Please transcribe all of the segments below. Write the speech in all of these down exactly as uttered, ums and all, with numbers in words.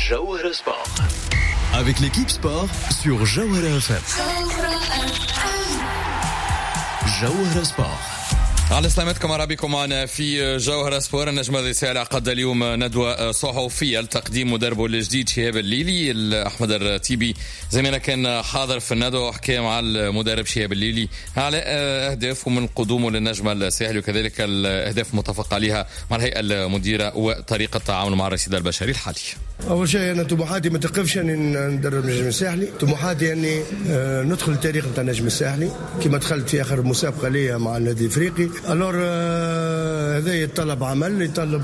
Jawhara Sport. Avec l'équipe sport sur Jawhara F M. Jawhara Sport. على سلامتكم بكم معنا في جوهرة سبور. النجم الرئيسي عقد اليوم ندوة صحفية لتقديم مدربه الجديد شهاب الليلي. أحمد الرتيبي زي ما كان حاضر في الندوة وحكى مع المدرب شهاب الليلي على أهدافه من قدومه للنجم الساحلي وكذلك الأهداف متفق عليها مع الهيئة المديرة وطريقة التعامل مع الرصيد البشري الحالي. أول شيء أنا طموحاتي ما تقفش أني ندرب النجم الساحلي، طموحاتي أني ندخل التاريخ نتاع النجم الساحلي كما دخلت في آخر مسابقة ليا مع النادي الإفريقي. ألور هذا يتطلب عمل، يتطلب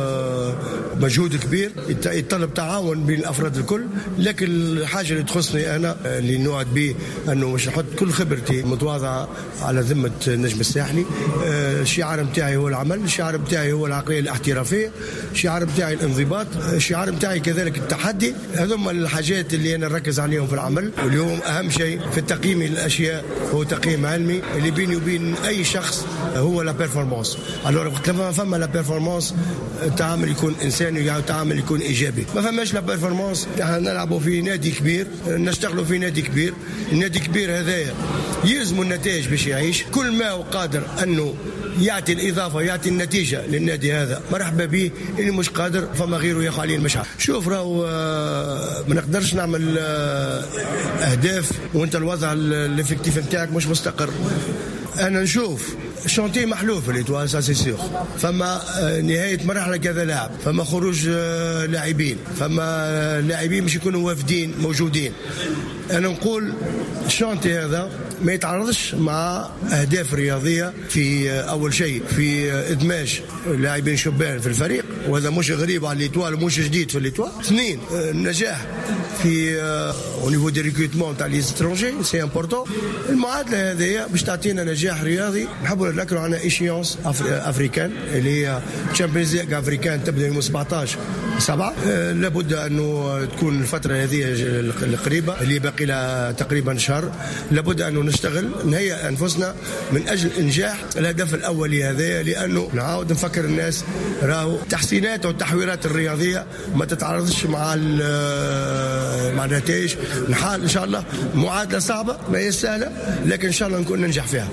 مجهود كبير، يتطلب تعاون بين الأفراد الكل. لكن الحاجة اللي تخصني أنا اللي نوعد به أنه مش نحط كل خبرتي متواضعة على ذمة النجم الساحلي. الشعار متاعي هو العمل، الشعار متاعي هو العقلية الاحترافية، الشعار متاعي الانضباط، الشعار متاعي كذلك التحدي. هذوما الحاجات اللي أنا نركز عليهم في العمل. واليوم أهم شيء في التقييم الأشياء هو تقييم علمي اللي بيني وبين أي شخص هو لا بيرفورمانس. الوغ كما فما لا بيرفورمانس التعامل يكون انساني والتعامل يكون ايجابي. ما فماش لا بيرفورمانس احنا نلعبوا في نادي كبير، نشتغلوا في نادي كبير. النادي الكبير هذايا يلزموا النتائج باش يعيش. كل ما هو قادر انه يعطي الاضافه يعطي النتيجه للنادي هذا مرحبا به. اللي مش قادر فما غيره ياخذ عليه المشعر. شوف راهو ما نقدرش نعمل اهداف وانت الوضع الافكتيف نتاعك مش مستقر. انا نشوف شانتي محلول في الإيطوال سا سي سيغ. فما نهاية مرحلة كذا لاعب، فما خروج لاعبين، فما لاعبين مش يكونوا وافدين موجودين. أنا نقول الشانتي هذا ما يتعرضش مع أهداف رياضية. في أول شيء في إدماج لاعبين شبان في الفريق، وهذا مش غريب على الإيطوال ومش جديد في الإيطوال. اثنين النجاح في au niveau des recrutements تاع les étrangers c'est important. المعادلة هذه باش تعطينا نجاح رياضي. نحبوا نذكروا عنا إيشيونس أفريكان اللي هي تشامبيونز ليغ أفريكان تبدأ يوم سبعطاش سبعة. لابد أنه تكون الفترة هذه القريبة اللي باقي لها تقريبا شهر. لابد أنه نشتغل نهيئ أنفسنا من أجل إنجاح الهدف الأولي هذا. لأنه نعاود نفكر الناس راهو تحسينات والتحويرات الرياضية ما تتعارضش مع مع النتائج. نحال إن شاء الله معادلة صعبة ما هي سهلة لكن إن شاء الله نكون ننجح فيها.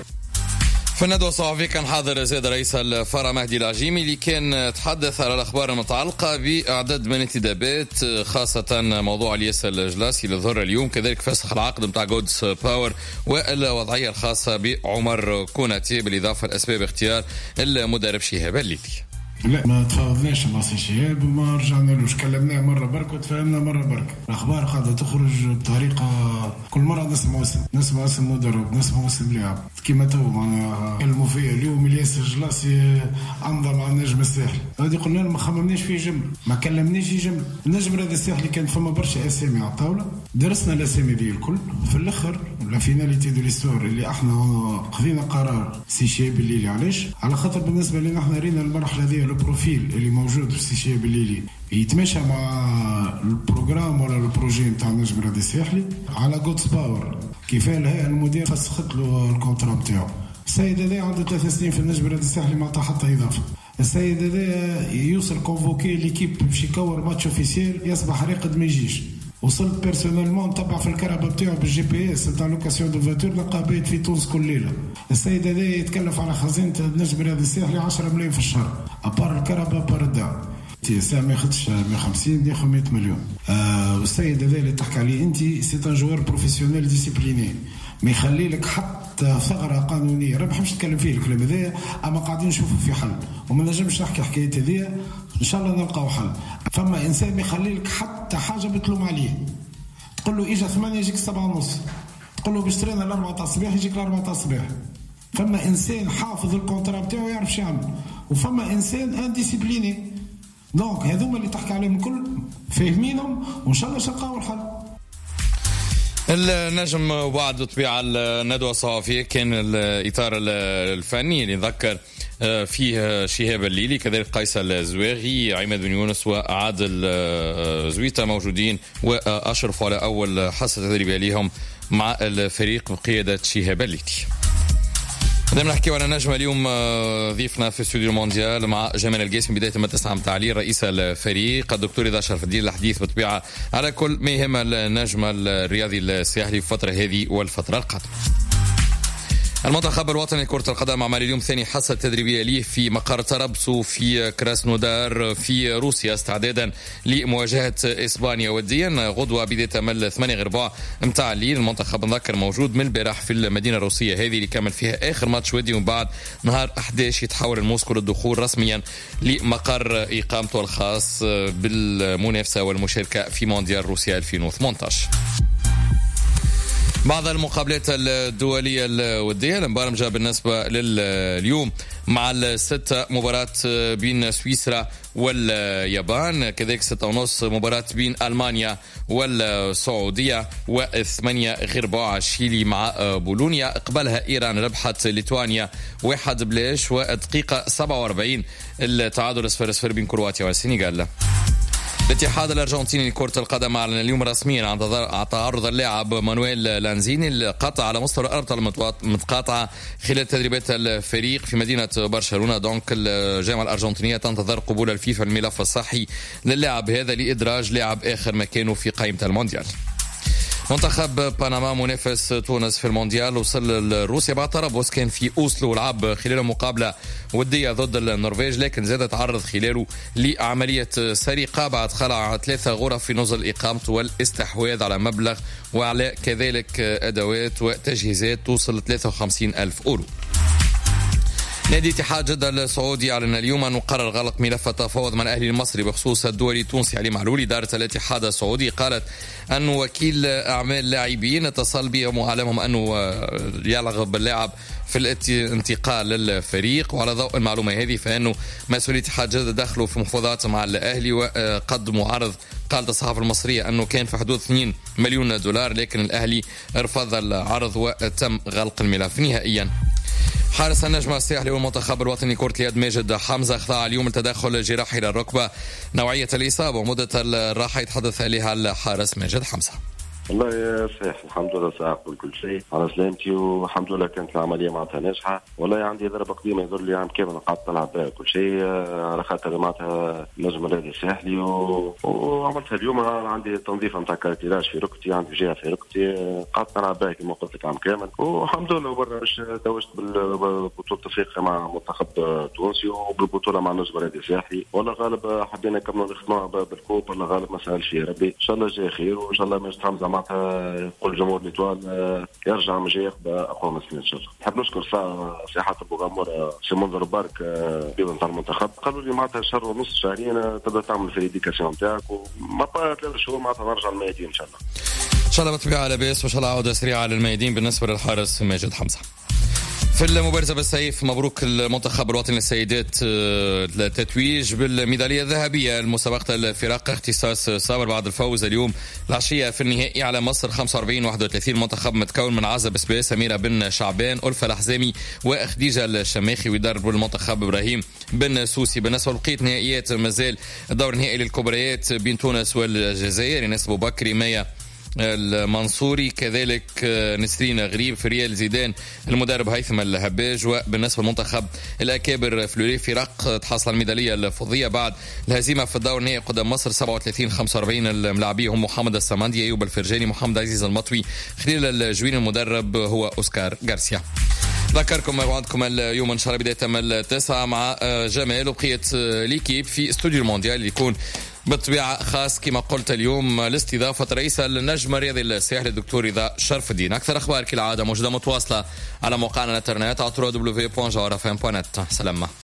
في الندوة الصحفية كان حاضر زيد رئيس الفرع مهدي العجيمي اللي كان تحدث على الأخبار المتعلقة بأعداد من الانتدابات خاصة موضوع الياس الجلاسي اللي ظهر اليوم، كذلك فسخ العقد متاع جودز باور والوضعية الخاصة بعمر كوناتي بالإضافة لأسباب اختيار المدرب شهاب الليلي. لا ما تفاوضناش مع سي شهاب وما رجعنالوش، كلمناه مره برك وتفاهمنا مره برك. الاخبار قاعده تخرج بطريقه كل مره نسمع اسم نسمع اسم مدرب نسمع اسم لاعب كيما تو معناها كلموا فيه اليوم الياس الجلاسي انضم مع النجم الساحلي. هذه قلنا له ما خممناش فيه جمله، ما كلمناش جمله. النجم هذا الساحلي كان فما برشا اسامي على الطاوله، درسنا الاسامي دي الكل. في الاخر لا فيناليتي دو ليستور اللي احنا خذينا قرار سي شهاب الليلي. علاش؟ على خاطر بالنسبه لنا احنا رينا المرحله هذه البروفيل اللي موجود في سي شهاب الليلي يتماشى مع البروغرام ولا البروجي نتاع النجم الرياضي الساحلي. على جودز باور كيفاه الهيئه المدير فسخت له الكونترا نتاعو. السيد هذا عنده ثلاث سنين في النجم الرياضي الساحلي ما عطى حتى اضافه. السيد هذا يوصل كونفوكي ليكيب باش يكور ماتش اوفيسيال يصبح راقد ما يجيش. وصلت بيرسونيلمون نتبع في الكهرباء بتاعه بالجي بي اس نتاع لوكاسيون دو فاتور نلقاه بايت في تونس كل ليله. السيد هذا يتكلف على خزينه النجم الرياضي الساحلي عشرة ملايين في الشهر ابار الكهرباء بار الدعم. ساعه ما ياخذش مية وخمسين ياخذ مية مليون. آه والسيد هذا اللي تحكي عليه انت سي ان جوار بروفيسيونيل ديسيبليني ما يخلي لك حتى ثغره قانونيه. انا ما بحبش نتكلم فيه الكلام هذا اما قاعدين نشوفوا في حل وما نجمش نحكي حكايه هذه. ان شاء الله نلقاو حل. فما انسان ما يخلي لك حتى حاجه بتلوم عليه. تقول له اجا ثمانية يجيك سبعة ونص، تقول له باشترينا الأربعة تاع الصباح يجيك الأربعة تاع الصباح. فما انسان حافظ الكونترا بتاعه يعرف شو يعمل، وفما انسان انديسيبليني. دونك هذوما اللي تحكي عليهم الكل فاهمينهم وان شاء الله شلقاو الحل. النجم بعد بطبيعة الندوة الصحفية كان الإطار الفني اللي ذكر فيه شهاب الليلي كذلك قيس الزواغي عماد بن يونس وعادل زويتا موجودين وأشرفوا على أول حصة تدريبية لهم مع الفريق بقيادة شهاب الليلي. بدنا نحكي على نجمة اليوم ضيفنا في استوديو المونديال مع جمال القاسم بداية من تسعة متاع الليل رئيس الفريق الدكتور رضا شرف الدين. الحديث بطبيعة على كل ما يهم النجم الرياضي الساحلي في الفترة هذه والفترة القادمة. المنتخب الوطني لكرة القدم عمل اليوم ثاني حصة تدريبية ليه في مقر طرابزو في كراسنودار في روسيا استعدادا لمواجهة إسبانيا وديا غدوة بداية من ثمانية غير ربع متاع الليل. المنتخب نذكر موجود من البارح في المدينة الروسية هذه اللي كمل فيها آخر ماتش ودي، ومن بعد نهار أحد عشر يتحول الموسكو للدخول رسميا لمقر إقامته الخاص بالمنافسة والمشاركة في مونديال روسيا ألفين وثمانية عشر. بعض المقابلات الدولية الودية المبرمجة بالنسبة لليوم مع الستة مباراة بين سويسرا واليابان، كذلك ستة ونص مباراة بين ألمانيا والسعودية، وثمانية غير ربع شيلي مع بولونيا. قبلها إيران ربحت ليتوانيا واحد بلاش، ودقيقة سبعة وأربعين التعادل صفر صفر بين كرواتيا والسنغال. الاتحاد الارجنتيني لكرة القدم اعلن اليوم رسميا عن تعرض اللاعب مانويل لانزيني القطع على مستوى الاربطه المتقاطعه خلال تدريبات الفريق في مدينه برشلونه. دونك الجامعه الارجنتينيه تنتظر قبول الفيفا الملف الصحي للاعب هذا لادراج لاعب اخر مكانه في قائمه المونديال. منتخب بنما منافس تونس في المونديال وصل لروسيا بعد طرابلس، كان في أوسلو ولعب خلاله مقابلة ودية ضد النرويج، لكن زاد تعرض خلاله لعملية سرقة بعد خلع ثلاثة غرف في نزل إقامته والاستحواذ على مبلغ وعلى كذلك أدوات وتجهيزات توصل ثلاثة وخمسين ألف أورو. نادي اتحاد جدة السعودي أعلن اليوم أنه قرر غلق ملف التفاوض مع الأهلي المصري بخصوص الدولي التونسي علي معلول. إدارة الاتحاد السعودي قالت أن وكيل أعمال لاعبين اتصل بهم وعلمهم أنه يرغب اللاعب في الانتقال للفريق، وعلى ضوء المعلومة هذه فإنه مسؤولي اتحاد جدة دخلوا في مفاوضات مع الأهلي وقدموا عرض قالت الصحافة المصرية أنه كان في حدود اثنين مليون دولار، لكن الأهلي رفض العرض وتم غلق الملف نهائيا. حارس النجم الساحلي والمنتخب الوطني كرة اليد ماجد حمزة خضع اليوم التدخل جراحي للركبة. نوعية الإصابة ومدة الراحة يتحدث عليها الحارس ماجد حمزة. والله صحيح الحمد لله صحيح كل شيء على سلامتي، والحمد لله كانت العمليه معناتها ناجحه. والله عندي ضربه قديمه يظهر لي عام كامل قعدت نلعب بها كل شيء على خاطر معناتها نجم النادي الساحلي و... وعملتها اليوم. عندي تنظيف نتاع كارتيراج في ركبتي، عندي جهه في ركبتي قعدت نلعب بها كما قلت لك عام كامل، والحمد لله. وبرا توجت بالبطوله افريقيا مع منتخب تونسي وبالبطوله مع نجم النادي الساحلي. والله غالب حبينا نكملوا نخدموا بالكوب، والله غالب ما سالش فيه ربي ان شاء الله جاي خير، وان شاء الله ماجد حمزه معناتها يقول جمهور ليتوال يرجع من جاي ياخذ اقوى من السنين ان شاء الله. نحب نشكر ساحه ابو غمور سي منذر بارك بيض نتاع المنتخب، قالوا لي معناتها شهر ونص شهرين تبدا تعمل في الإديكاسيون نتاعك، وما بقى ثلاث شهور معناتها نرجع للميادين ان شاء الله. ان شاء الله بالطبيعه على باس، وان شاء الله عوده سريعه للميادين بالنسبه للحارس ماجد حمزه. في المبارزة بالسيف مبروك المنتخب الوطني للسيدات التتويج بالميدالية الذهبية المسابقة الفرق اختصاص صابر بعد الفوز اليوم العشية في النهائي على مصر خمسة وأربعين واحد وثلاثين. منتخب متكون من عزة بسباس، سميرة بن شعبان، ألفة الحزامي وخديجة الشماخي، ويدرب المنتخب إبراهيم بن سوسي. بالنسبة لبقية نهائيات مازال الدور النهائي للكبريات بين تونس والجزائر، ناس أبو بكر مايا المنصوري، كذلك نسرين غريب، فريال زيدان، المدرب هيثم الهباج. وبالنسبة للمنتخب الأكابر فلوري فرق تحصل الميدالية الفضية بعد الهزيمة في الدور النهائي قدام مصر سبعة وثلاثين خمسة وأربعين. الملاعبين هم محمد السماندي، أيوب الفرجاني، محمد عزيز المطوي، خليل الجوين. المدرب هو أوسكار غارسيا. ذكركم موعدكم اليوم ان شاء الله بداية من التاسعة مع جمال وبقية ليكيب في استوديو المونديال اللي يكون بالطبيعة خاص كما قلت اليوم لاستضافة رئيس النجم الرياضي الساحلي الدكتور رضا شرف الدين. أكثر أخبار كالعادة موجودة متواصلة على موقعنا الانترنت على دبليو دبليو دبليو دوت جوهر اف ام دوت نت. سلامة.